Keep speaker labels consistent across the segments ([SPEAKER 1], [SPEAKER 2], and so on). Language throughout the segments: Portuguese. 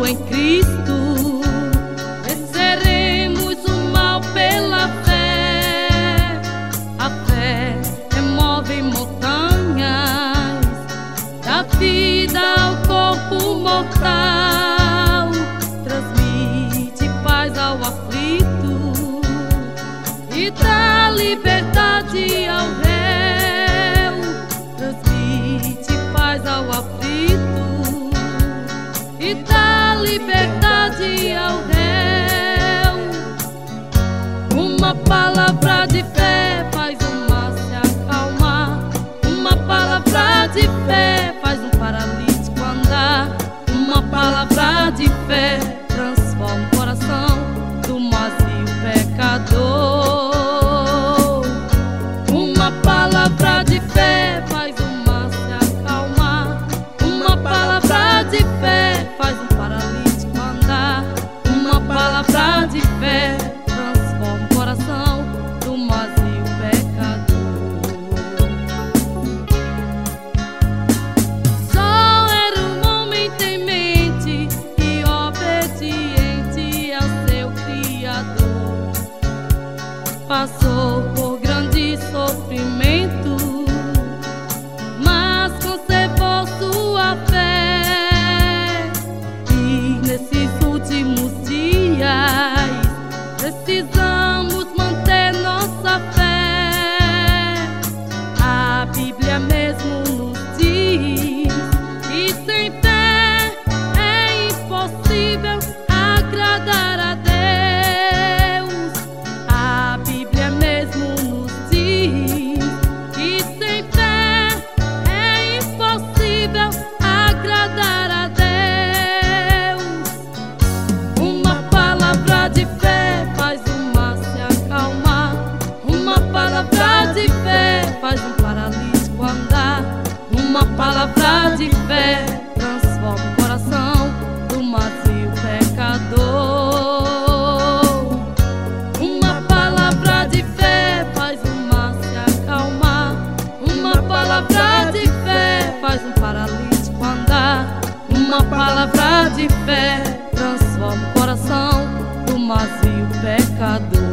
[SPEAKER 1] em Cristo, venceremos o mal pela fé. A fé remove montanhas, dá vida ao corpo mortal, transmite paz ao aflito e dá liberdade ao réu. Transmite paz ao aflito e dá liberdade ao réu. Uma palavra de fé faz o mar se acalmar. Uma palavra de fé faz um paralítico andar. Uma palavra de fé transforma o coração do vazio pecador. Uma palavra de fé faz o mar se acalmar. Uma palavra de fé faz um paralítico andar. Uma palavra de fé transforma o coração do vazio pecador. Só era um homem temente e obediente ao seu Criador. Passou por grande sofrimento, mas conservou sua fé. E nesses últimos dias precisamos manter nossa fé. A Bíblia mesmo nos diz que sem fé é impossível agradar a Deus. A Bíblia mesmo nos diz que sem fé é impossível agradar a Deus. Uma palavra de fé faz o mar se acalmar. Uma palavra de fé faz um paralítico andar. Uma palavra de fé transforma o coração do vazio pecador. Uma palavra de fé faz o mar se acalmar. Uma palavra de fé faz um paralítico andar. Uma palavra de fé transforma o coração do vazio pecador.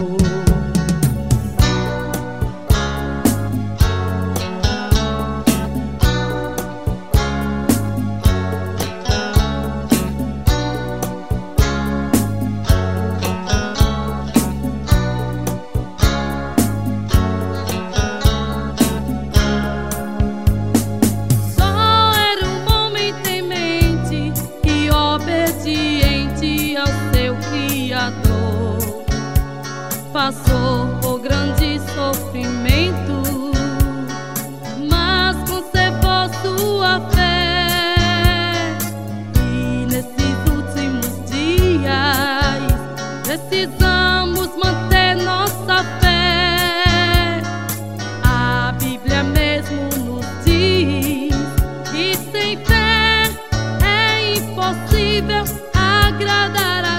[SPEAKER 1] Só era um homem temente e obediente ao seu Criador. Passou por grande sofrimento, mas conservou sua fé. E nesses últimos dias precisamos manter nossa fé. A Bíblia mesmo nos diz que sem fé é impossível agradar a